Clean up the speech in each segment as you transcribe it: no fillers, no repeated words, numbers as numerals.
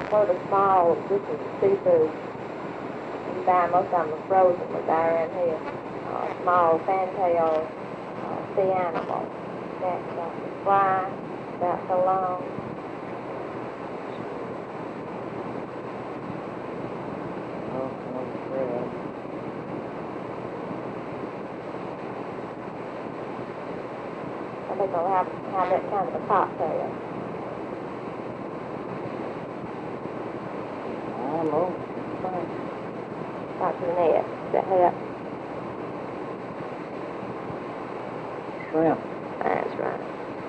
Sort of small, this is seafood. You buy most of them are frozen, but they're around here. Small fantail sea animal. That's fry, about so long. I think I'll have that kind of a cocktail. I don't know. Dr. Ned, that help? Shrimp. That's right.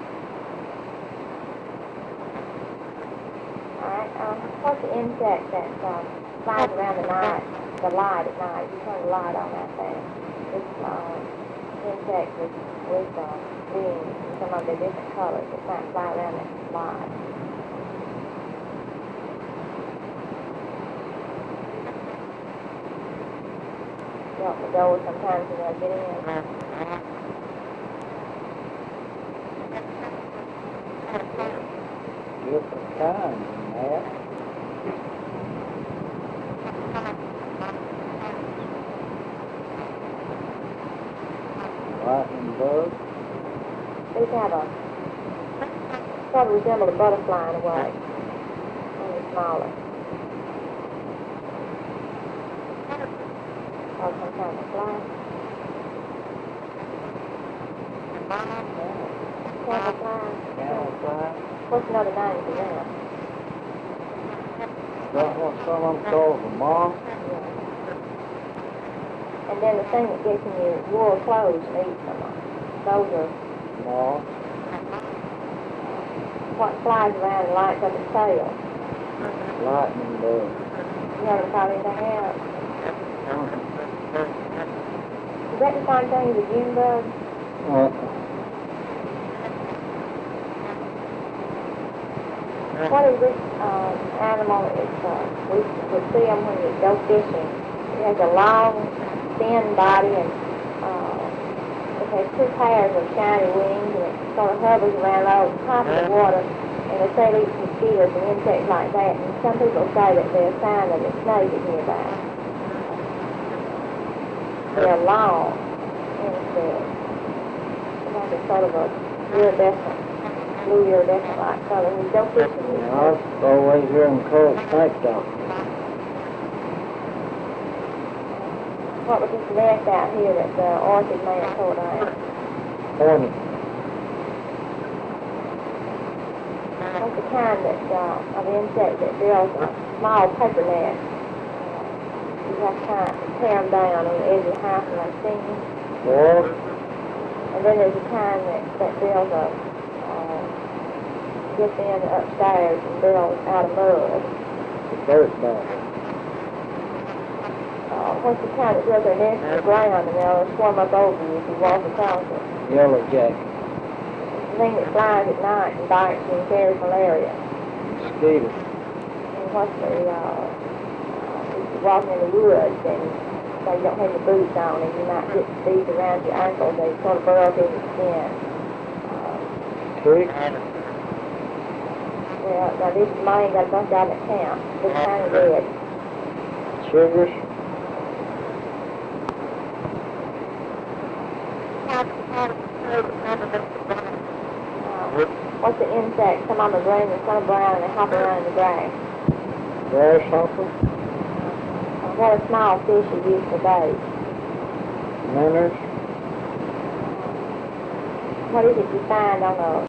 Alright, what's the insect that flies around the light at night? You turn the light on that thing. This insect with wings, some of the different colors that might fly around that light. You open the door sometimes and they'll get in. Different kinds in that. Lightning bug. These have a sort of resemble a butterfly in a way, only smaller. Or some kind of fly. Camouflage. Camouflage. What's another name for them? That's what some of them call the moth. Yeah. And then the thing that gets in your wool clothes and eats them. Those are Moth. what flies around and lights up its tail. Lightning bug. You haven't caught anything else. Is that the same thing as a June bug? What is this animal? We would see them when you go fishing. It has a long, thin body and it has two pairs of shiny wings and it sort of hovers around over the top of the water. And they say it eats mosquitoes and insects like that. And some people say that they're a sign that a snake is nearby. They're long insects. It's sort of a iridescent. Blue iridescent like color. When you go fishing, I always hear them called snake dogs. what was this nest out here that the orchid man pulled out? Hornet. What's the kind of insect that builds a small paper nest? You have to kind of tear them down on the edge of the house and they sting you. Wasp. And then there's a kind that builds gets in upstairs and builds out of mud. The dirt bag. What's the kind that builds their nest in the ground and they'll swarm up over you if you walk across it? Yellow jacket. The thing that flies at night and bites you and carries malaria. Mosquito. And what's the, if you're walking in the woods and say you don't have your boots on and you might get these around your ankles, they sort of burrow through your skin. Tick. Yeah, now this is mine, got a bunch of them at camp. This kind of red. Sugars. What's the insect? Some of them are green and some are brown and they hop around in the grass. Grasshopper. What a small fish you use for bait. Minnows. What is it you find on a